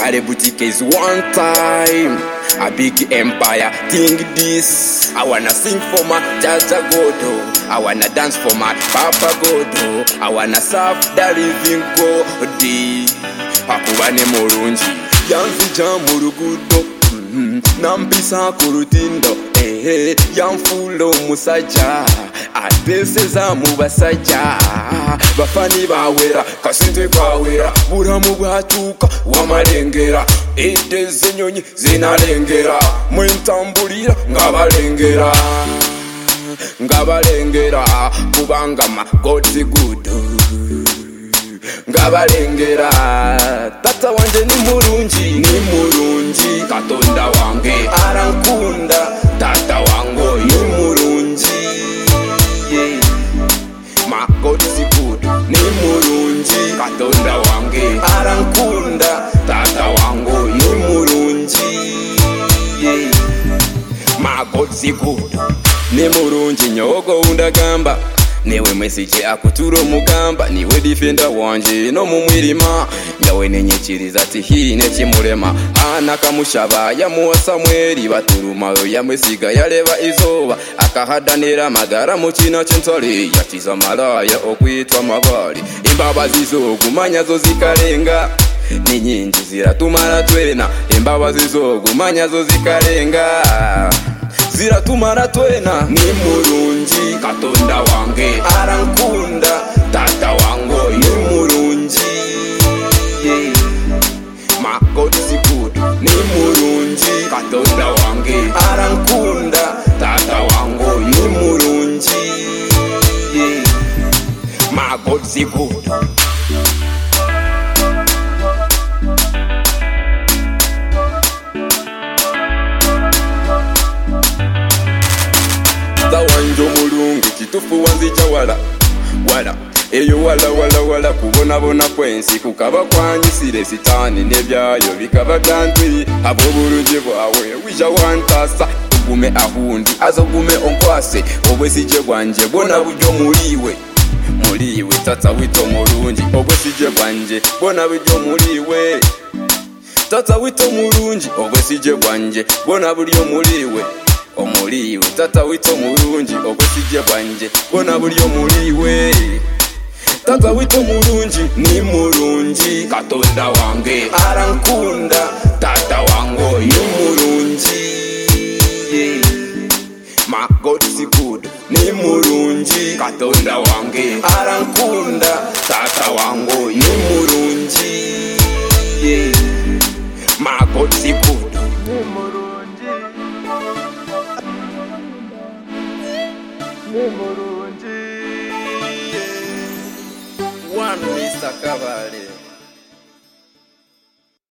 Kale boutique is one time. A big empire, think this. I wanna sing for my Jaja Godo. I wanna dance for my Papa Godo. I wanna serve the living God. Akubane morunji, yanzija mu luguudo, nampisa ku lutindo, yanfuula omusajja ateseza mu basajja. Bafani bawera, kasente kawera, bulamu bwatuuka wamalengera. Ente z'ennyonyi zinalengera, mwe ntambulira nga balengera, kubanga ma God's good. Ngabalengera, tata wanje ni murungi, Katonda wange arankunda, tata wango ni murungi, my God is good, ni murungi, Katonda wange arankunda, tata wango ni murungi, my God is good, ni murungi nyogo undagamba. Newe mwesije akuturo mugamba, niwe defender wanje no mumwirima. Yawe nenyikiriza ati hine kimurema, anakamushaba yamuwa Samweli. Baturumayo yamwesiga yareba izoba, akahadanira magara mu kina cy'entole. Yakiza malaya okwitwa mabali, imbabazi zo gumanya zo zikarenga. Ni nyingi ziratumara twena, imbabazi zo gumanya zo zikarenga. Ziratumara twena, ni murungi, Katonda wange arankunda, tata wango ni murungi, my God is good, ni murungi, Katonda wange arankunda, tata wango ni murungi, my God is good. Wanjo mulungi kitufu wanzija wala eyo wala kubonabona kwensi kukaba kwanyisire sitani nebyayo bikaba byantwi. Abo bulungi bwawe wija wantasa, ugume ahundi azogume onkwase. Obwesije bwanje bona buryo muliwe tata wito mulungi. Obwesije bwanje bona buryo muliwe tata wito mulungi. Obwesije bwanje bona buryo muliwe tata wito mulungi. Obwesije bwanje bona buryo muliwe tata wito mulungi. Ni murungi, Katonda wange arankunda, tata wango ni murungi, my God is good. Ni murungi, Katonda wange arankunda, tata wango ni murungi, my God is good. One Mr. Cavalli.